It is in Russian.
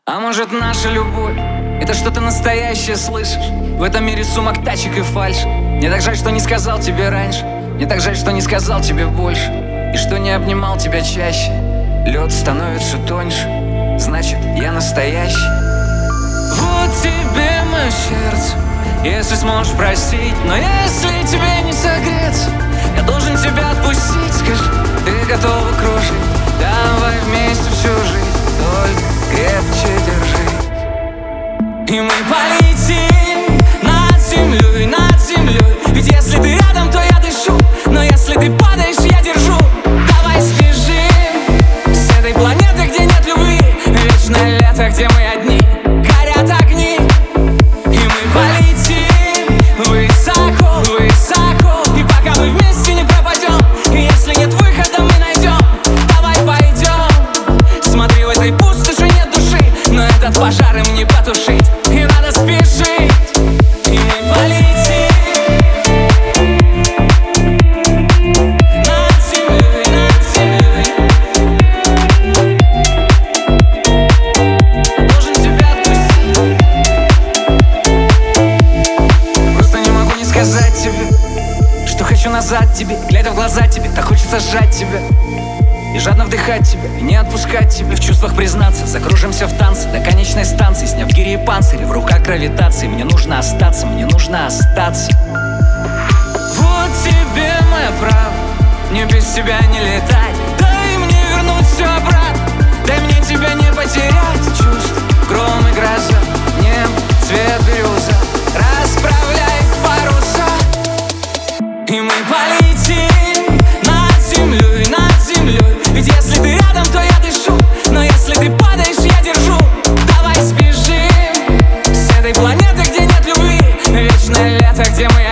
А может, наша любовь — это что-то настоящее, слышишь? В этом мире сумок, тачек и фальши. Мне так жаль, что не сказал тебе раньше. Мне так жаль, что не сказал тебе больше. И что не обнимал тебя чаще. Лед становится тоньше, значит, я настоящий. Вот тебе мое сердце, если сможешь простить. Но если тебе не согреться, я должен тебя отпустить. Скажи, ты готова кружить? Давай вместе всю жизнь, только крепче держи. И мы полетим над землей, над землей. Ведь если ты рядом, то я дышу. Но если ты падаешь, я держу. Давай сбежим с этой планеты, где нет любви. Вечное лето, где мы одни, горят огни. И мы полетим высоко, высоко. И пока мы вместе не пропадем, и если нет выхода, мы найдем. Давай пойдем. Смотри, в этой пустоши нет души, но этот пожар им не потушить. И надо спешить. И мы полетим над землей, над землей. Должен тебя отпустить. Просто не могу не сказать тебе, что хочу назад тебе. Глядя в глаза тебе, так хочется сжать тебя и жадно вдыхать тебя, и не отпускать тебя. В чувствах признаться, закружимся в танце до конечной станции, сняв гири и панцири, в руках гравитации. Мне нужно остаться, мне нужно остаться. Вот тебе мое право, мне без тебя не летать. Дай мне вернуть все обратно, дай мне тебя не потерять. Чувств, гром и гроза, небо, цвет бирюза, расправляй паруса. И мы полетим над землей, над землей. Ведь если ты рядом, то я дышу. Но если ты падаешь, я держу. Давай сбежим с этой планеты, где нет любви. Вечное лето, где мы